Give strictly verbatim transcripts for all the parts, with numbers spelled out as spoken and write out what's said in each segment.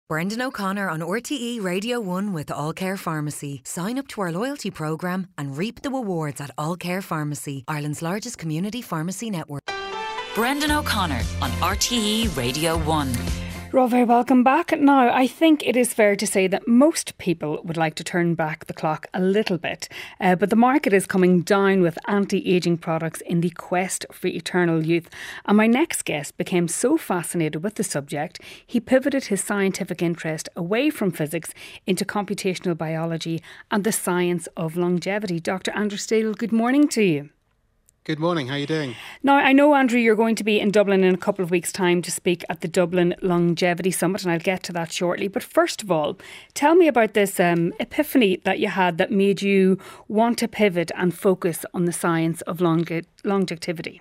Brendan O'Connor on R T E Radio one with All Care Pharmacy. Sign up to our loyalty programme and reap the rewards at All Care Pharmacy, Ireland's largest community pharmacy network. Brendan O'Connor on R T E Radio one. You're very welcome back. Now, I think it is fair to say that most people would like to turn back the clock a little bit, uh, but the market is coming down with anti-ageing products in the quest for eternal youth. And my next guest became so fascinated with the subject, he pivoted his scientific interest away from physics into computational biology and the science of longevity. Doctor Andrew Stadel, good morning to you. Good morning. How are you doing? Now, I know, Andrew, you're going to be in Dublin in a couple of weeks' time to speak at the Dublin Longevity Summit, and I'll get to that shortly. But first of all, tell me about this um, epiphany that you had that made you want to pivot and focus on the science of longe- longevity.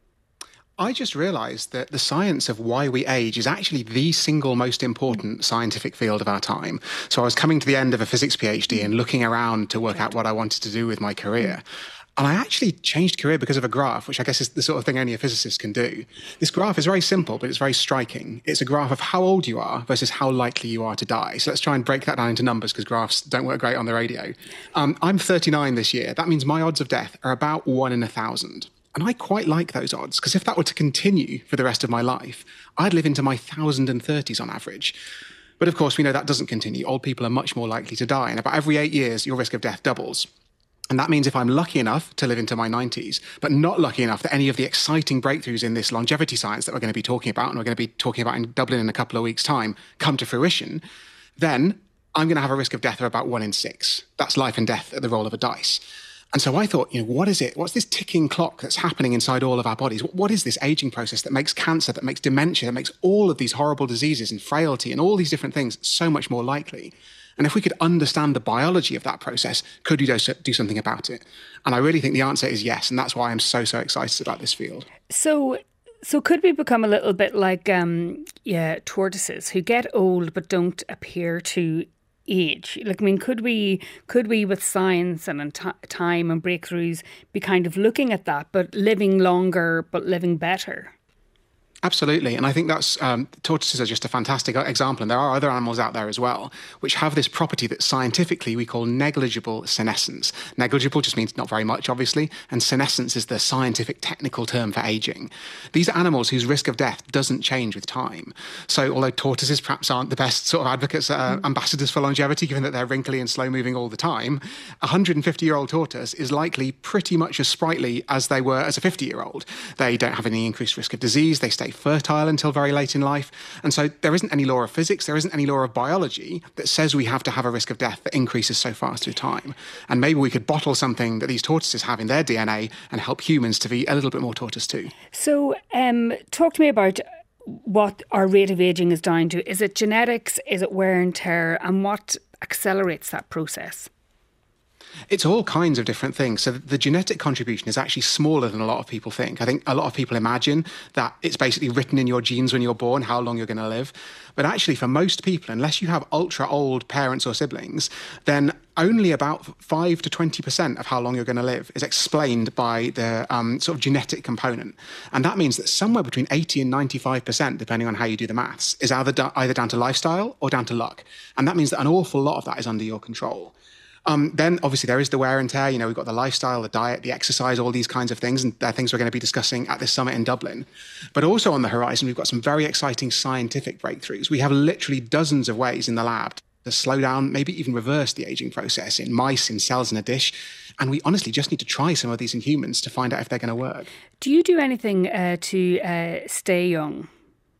I just realised that the science of why we age is actually the single most important scientific field of our time. So I was coming to the end of a physics PhD and looking around to work out what I wanted to do with my career. And I actually changed career because of a graph, which I guess is the sort of thing only a physicist can do. This graph is very simple, but it's very striking. It's a graph of how old you are versus how likely you are to die. So let's try and break that down into numbers, because graphs don't work great on the radio. Um, I'm thirty-nine this year. That means my odds of death are about one in a thousand. And I quite like those odds, because if that were to continue for the rest of my life, I'd live into my thousand and thirties on average. But of course, we know that doesn't continue. Old people are much more likely to die. And about every eight years, your risk of death doubles. And that means if I'm lucky enough to live into my nineties, but not lucky enough that any of the exciting breakthroughs in this longevity science that we're going to be talking about, and we're going to be talking about in Dublin in a couple of weeks' time, come to fruition, then I'm going to have a risk of death of about one in six. That's life and death at the roll of a dice. And so I thought, you know, what is it? What's this ticking clock that's happening inside all of our bodies? What is this aging process that makes cancer, that makes dementia, that makes all of these horrible diseases and frailty and all these different things so much more likely? And if we could understand the biology of that process, could we do something about it? And I really think the answer is yes. And that's why I'm so, so excited about this field. So so could we become a little bit like um, yeah, tortoises who get old but don't appear to age? Like, I mean, could we, could we with science and t- time and breakthroughs be kind of looking at that, but living longer, but living better? Absolutely. And I think that's, um, tortoises are just a fantastic example. And there are other animals out there as well, which have this property that scientifically we call negligible senescence. Negligible just means not very much, obviously. And senescence is the scientific technical term for aging. These are animals whose risk of death doesn't change with time. So although tortoises perhaps aren't the best sort of advocates, uh, mm. ambassadors for longevity, given that they're wrinkly and slow moving all the time, a one hundred fifty year old tortoise is likely pretty much as sprightly as they were as a fifty year old. They don't have any increased risk of disease. They stay fertile until very late in life. And so there isn't any law of physics, there isn't any law of biology that says we have to have a risk of death that increases so fast through time. And maybe we could bottle something that these tortoises have in their D N A and help humans to be a little bit more tortoise too. So um, talk to me about what our rate of ageing is down to. Is it genetics? Is it wear and tear? And what accelerates that process? It's all kinds of different things. So the genetic contribution is actually smaller than a lot of people think. I think a lot of people imagine that it's basically written in your genes when you're born how long you're going to live. But actually, for most people, unless you have ultra old parents or siblings, then only about five to twenty percent of how long you're going to live is explained by the um, sort of genetic component. And that means that somewhere between eighty and ninety-five percent, depending on how you do the maths, is either, do- either down to lifestyle or down to luck. And that means that an awful lot of that is under your control. Um, then obviously there is the wear and tear. You know, we've got the lifestyle, the diet, the exercise, all these kinds of things. And they're things we're going to be discussing at this summit in Dublin. But also on the horizon, we've got some very exciting scientific breakthroughs. We have literally dozens of ways in the lab to slow down, maybe even reverse the aging process in mice, in cells in a dish. And we honestly just need to try some of these in humans to find out if they're going to work. Do you do anything uh, to uh, stay young?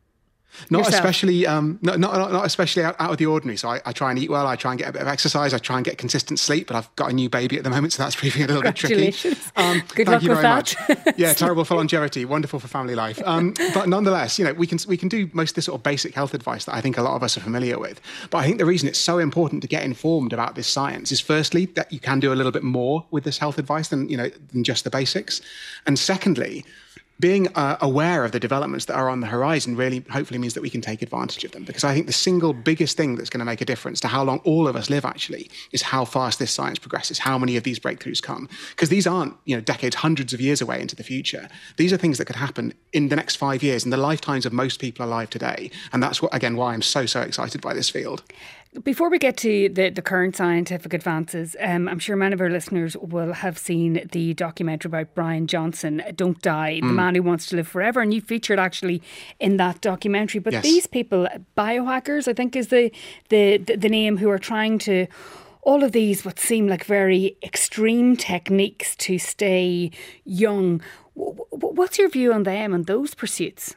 Not Yourself. especially, um, not, not not especially out, out of the ordinary. So I, I try and eat well. I try and get a bit of exercise. I try and get consistent sleep. But I've got a new baby at the moment, so that's proving a little bit tricky. Congratulations! Um, Good thank luck you with very that. much. Yeah, terrible for longevity, wonderful for family life. Um, but nonetheless, you know, we can we can do most of this sort of basic health advice that I think a lot of us are familiar with. But I think the reason it's so important to get informed about this science is, firstly, that you can do a little bit more with this health advice than you know than just the basics, and secondly, being uh, aware of the developments that are on the horizon really hopefully means that we can take advantage of them. Because I think the single biggest thing that's going to make a difference to how long all of us live actually is how fast this science progresses, how many of these breakthroughs come. Because these aren't, you know, decades, hundreds of years away into the future. These are things that could happen in the next five years, in the lifetimes of most people alive today. And that's, what, again, why I'm so, so excited by this field. Before we get to the, the current scientific advances, um, I'm sure many of our listeners will have seen the documentary about Brian Johnson, Don't Die, mm. the man who wants to live forever. And you featured actually in that documentary. But yes. these people, biohackers, I think is the, the, the, the name, who are trying to, all of these what seem like very extreme techniques to stay young. What's your view on them and those pursuits?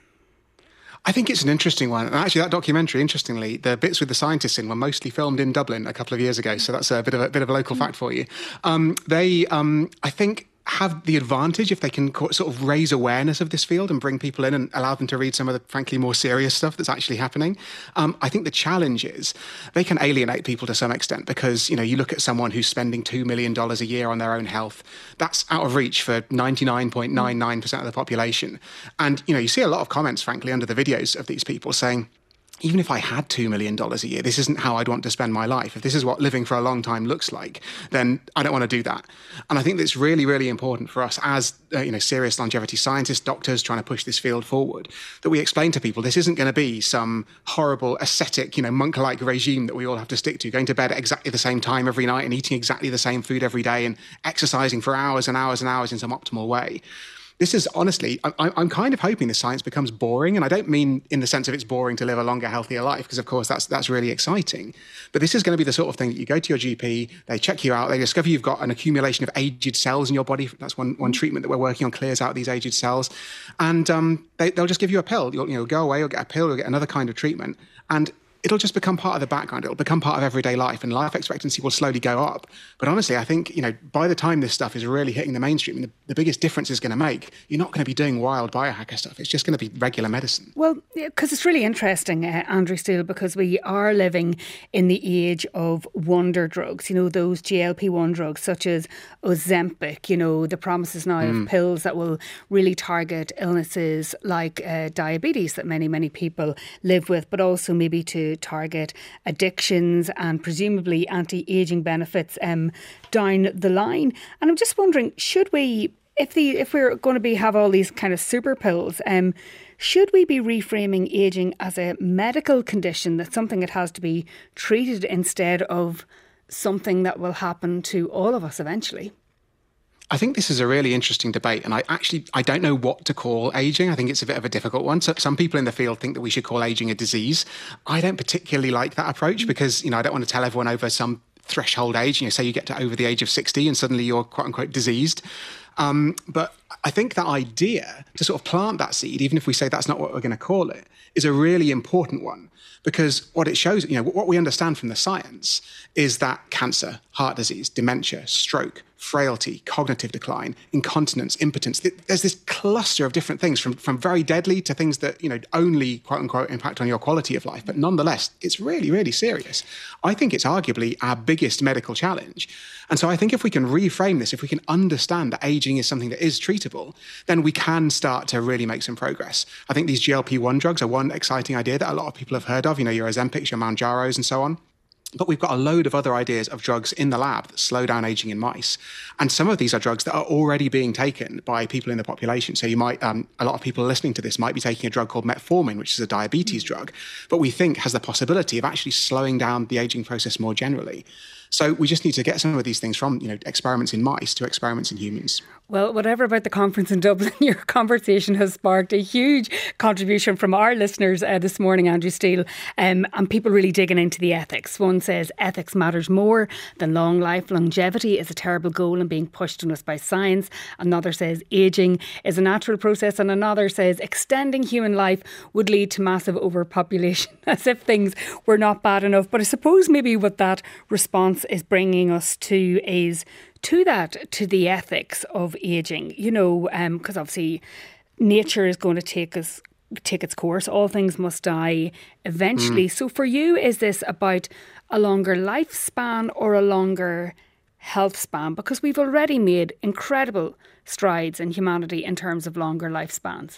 I think it's an interesting one. And actually, that documentary, interestingly, the bits with the scientists in were mostly filmed in Dublin a couple of years ago. So that's a bit of a bit of a local mm. fact for you. Um, they, um, I think, have the advantage if they can co- sort of raise awareness of this field and bring people in and allow them to read some of the, frankly, more serious stuff that's actually happening. Um, I think the challenge is they can alienate people to some extent because, you know, you look at someone who's spending two million dollars a year on their own health. That's out of reach for ninety-nine point nine nine percent of the population. And, you know, you see a lot of comments, frankly, under the videos of these people saying, even if I had two million dollars a year, this isn't how I'd want to spend my life. If this is what living for a long time looks like, then I don't want to do that. And I think that's really, really important for us as uh, you know, serious longevity scientists, doctors trying to push this field forward, that we explain to people this isn't going to be some horrible ascetic, you know, monk-like regime that we all have to stick to, going to bed at exactly the same time every night and eating exactly the same food every day and exercising for hours and hours and hours in some optimal way. This is honestly, I, I'm kind of hoping the science becomes boring. And I don't mean in the sense of it's boring to live a longer, healthier life, because of course that's that's really exciting. But this is going to be the sort of thing that you go to your G P, they check you out, they discover you've got an accumulation of aged cells in your body. That's one, one treatment that we're working on, clears out these aged cells. And um, they, they'll just give you a pill. You'll, you know, go away, you'll get a pill, you'll get another kind of treatment. And it'll just become part of the background. It'll become part of everyday life, and life expectancy will slowly go up. But honestly, I think, you know, by the time this stuff is really hitting the mainstream, and the, the biggest difference it's going to make, you're not going to be doing wild biohacker stuff. It's just going to be regular medicine. Well, because it's really interesting, uh, Andrew Steele, because we are living in the age of wonder drugs, you know, those G L P one drugs such as Ozempic, you know, the promises now mm. of pills that will really target illnesses like uh, diabetes that many, many people live with, but also maybe to target addictions and presumably anti-aging benefits um, down the line. And I'm just wondering, should we, if the if we're going to be have all these kind of super pills, um, should we be reframing ageing as a medical condition, that's something that has to be treated instead of something that will happen to all of us eventually? I think this is a really interesting debate, and I actually, I don't know what to call aging. I think it's a bit of a difficult one. So some people in the field think that we should call aging a disease. I don't particularly like that approach because, you know, I don't want to tell everyone over some threshold age, you know, say you get to over the age of sixty and suddenly you're quote unquote diseased. Um, but I think that idea to sort of plant that seed, even if we say that's not what we're going to call it, is a really important one. Because what it shows, you know, what we understand from the science is that cancer, heart disease, dementia, stroke, frailty, cognitive decline, incontinence, impotence, there's this cluster of different things from, from very deadly to things that, you know, only quote unquote impact on your quality of life. But nonetheless, it's really, really serious. I think it's arguably our biggest medical challenge. And so I think if we can reframe this, if we can understand that aging is something that is treatable, then we can start to really make some progress. I think these G L P one drugs are one exciting idea that a lot of people have heard of, you know, your Ozempics, your Mounjaros and so on. But we've got a load of other ideas of drugs in the lab that slow down aging in mice. And some of these are drugs that are already being taken by people in the population. So you might, um, a lot of people listening to this might be taking a drug called metformin, which is a diabetes drug, but we think has the possibility of actually slowing down the aging process more generally. So we just need to get some of these things from, you know, experiments in mice to experiments in humans. Well, whatever about the conference in Dublin, your conversation has sparked a huge contribution from our listeners uh, this morning, Andrew Steele, um, and people really digging into the ethics. One says ethics matters more than long life. Longevity is a terrible goal and being pushed on us by science. Another says ageing is a natural process, and another says extending human life would lead to massive overpopulation, as if things were not bad enough. But I suppose maybe what that response is bringing us to is to that, to the ethics of ageing, you know, because um, obviously nature is going to take us take its course. All things must die eventually. Mm. So for you, is this about a longer lifespan or a longer health span? Because we've already made incredible strides in humanity in terms of longer lifespans.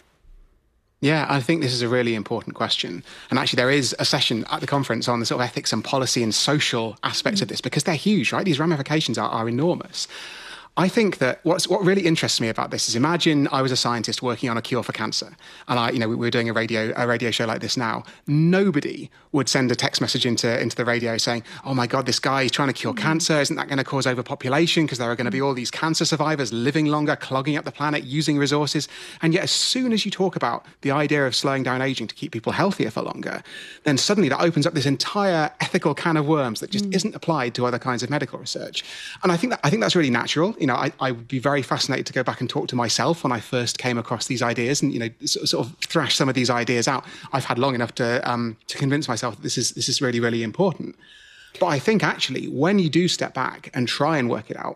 Yeah, I think this is a really important question. And actually, there is a session at the conference on the sort of ethics and policy and social aspects mm. of this, because they're huge, right? These ramifications are, are enormous. I think that what's, what really interests me about this is, imagine I was a scientist working on a cure for cancer, and I, you know, we were doing a radio a radio show like this now. Nobody would send a text message into into the radio saying, "Oh my God, this guy is trying to cure mm-hmm. cancer. Isn't that going to cause overpopulation? Because there are going to be all these cancer survivors living longer, clogging up the planet, using resources." And yet, as soon as you talk about the idea of slowing down aging to keep people healthier for longer, then suddenly that opens up this entire ethical can of worms that just mm. isn't applied to other kinds of medical research. And I think that I think that's really natural. You know, I, I would be very fascinated to go back and talk to myself when I first came across these ideas and, you know, sort, sort of thrash some of these ideas out. I've had long enough to um, to convince myself that this is this is really, really important. But I think actually, when you do step back and try and work it out,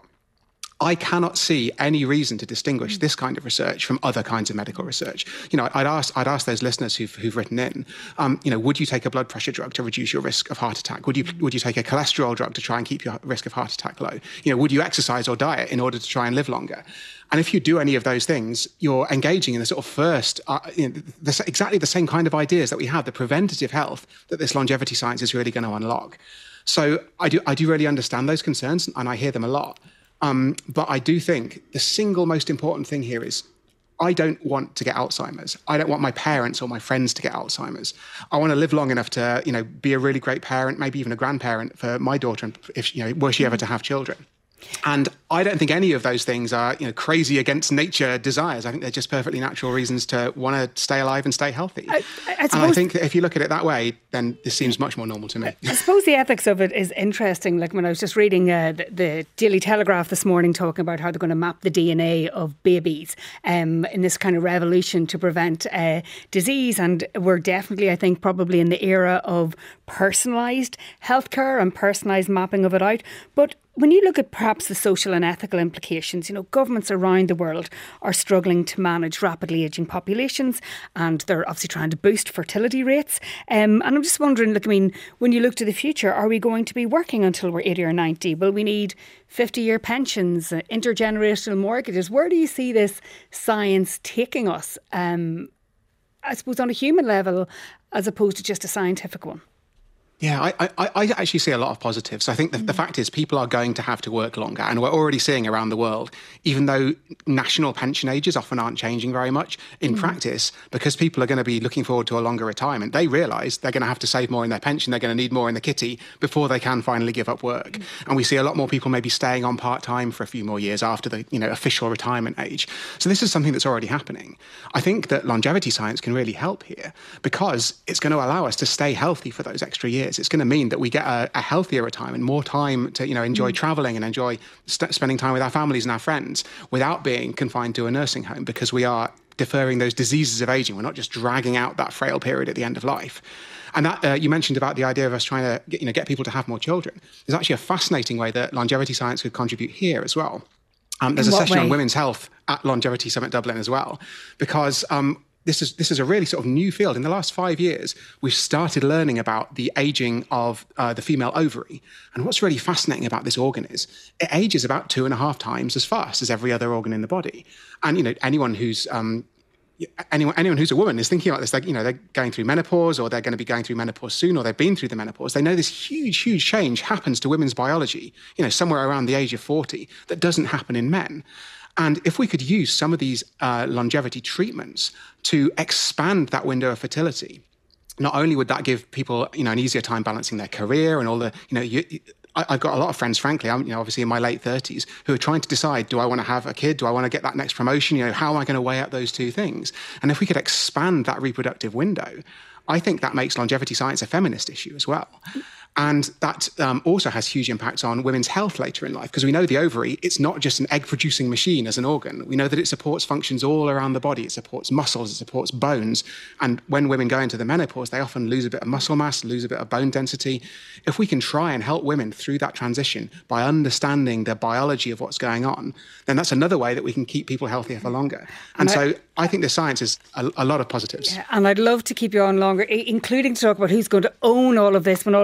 I cannot see any reason to distinguish this kind of research from other kinds of medical research. You know, I'd ask, I'd ask those listeners who've, who've written in, um, you know, would you take a blood pressure drug to reduce your risk of heart attack? Would you, would you take a cholesterol drug to try and keep your risk of heart attack low? You know, would you exercise or diet in order to try and live longer? And if you do any of those things, you're engaging in the sort of first, uh, you know, the, exactly the same kind of ideas that we have, the preventative health that this longevity science is really going to unlock. So I do, I do really understand those concerns, and I hear them a lot. Um, but I do think the single most important thing here is I don't want to get Alzheimer's. I don't want my parents or my friends to get Alzheimer's. I want to live long enough to, you know, be a really great parent, maybe even a grandparent for my daughter, if, you know, were she ever to have children. And I don't think any of those things are, you know, crazy against nature desires. I think they're just perfectly natural reasons to want to stay alive and stay healthy. I, I, I and I think that if you look at it that way, then this seems much more normal to me. I suppose the ethics of it is interesting. Like when I was just reading uh, the, the Daily Telegraph this morning talking about how they're going to map the D N A of babies um, in this kind of revolution to prevent uh, disease. And we're definitely, I think, probably in the era of personalised healthcare and personalised mapping of it out. But when you look at perhaps the social and ethical implications, you know, governments around the world are struggling to manage rapidly ageing populations, and they're obviously trying to boost fertility rates. Um, and I'm just wondering, look, I mean, when you look to the future, are we going to be working until we're eighty or ninety? Will we need fifty-year pensions, uh, intergenerational mortgages? Where do you see this science taking us, um, I suppose, on a human level, as opposed to just a scientific one? Yeah, I, I, I actually see a lot of positives. I think the, mm. the fact is people are going to have to work longer, and we're already seeing around the world, even though national pension ages often aren't changing very much, in mm. practice, because people are going to be looking forward to a longer retirement, they realise they're going to have to save more in their pension, they're going to need more in the kitty before they can finally give up work. Mm. And we see a lot more people maybe staying on part-time for a few more years after the, you know, official retirement age. So this is something that's already happening. I think that longevity science can really help here, because it's going to allow us to stay healthy for those extra years. It's going to mean that we get a, a healthier retirement, more time to, you know, enjoy mm. traveling and enjoy st- spending time with our families and our friends without being confined to a nursing home, because we are deferring those diseases of aging. We're not just dragging out that frail period at the end of life. And that uh, you mentioned about the idea of us trying to get, you know, get people to have more children. There's actually a fascinating way that longevity science could contribute here as well. Um, there's In a session way? on women's health at Longevity Summit Dublin as well, because um, This is this is a really sort of new field. In the last five years, we've started learning about the aging of uh, the female ovary. And what's really fascinating about this organ is it ages about two and a half times as fast as every other organ in the body. And, you know, anyone who's um, anyone anyone who's a woman is thinking about this, like, you know, they're going through menopause, or they're going to be going through menopause soon, or they've been through the menopause. They know this huge, huge change happens to women's biology, you know, somewhere around the age of forty, that doesn't happen in men. And if we could use some of these uh, longevity treatments to expand that window of fertility, not only would that give people, you know, an easier time balancing their career and all the, you know, you, I, I've got a lot of friends, frankly, I'm, you know, obviously in my late thirties, who are trying to decide, do I want to have a kid? Do I want to get that next promotion? You know, how am I going to weigh out those two things? And if we could expand that reproductive window, I think that makes longevity science a feminist issue as well. And that um, also has huge impacts on women's health later in life, because we know the ovary, it's not just an egg-producing machine as an organ. We know that it supports functions all around the body. It supports muscles, it supports bones. And when women go into the menopause, they often lose a bit of muscle mass, lose a bit of bone density. If we can try and help women through that transition by understanding the biology of what's going on, then that's another way that we can keep people healthier for longer. And, and so I, I think the science is a, a lot of positives. Yeah, and I'd love to keep you on longer, including to talk about who's going to own all of this when all of these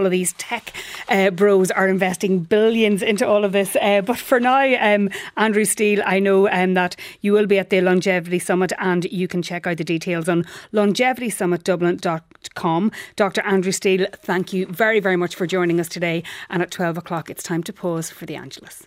tech uh, bros are investing billions into all of this. Uh, but for now, um, Andrew Steele, I know um, that you will be at the Longevity Summit, and you can check out the details on longevity summit dublin dot com. Doctor Andrew Steele, thank you very, very much for joining us today. And at twelve o'clock, it's time to pause for the Angelus.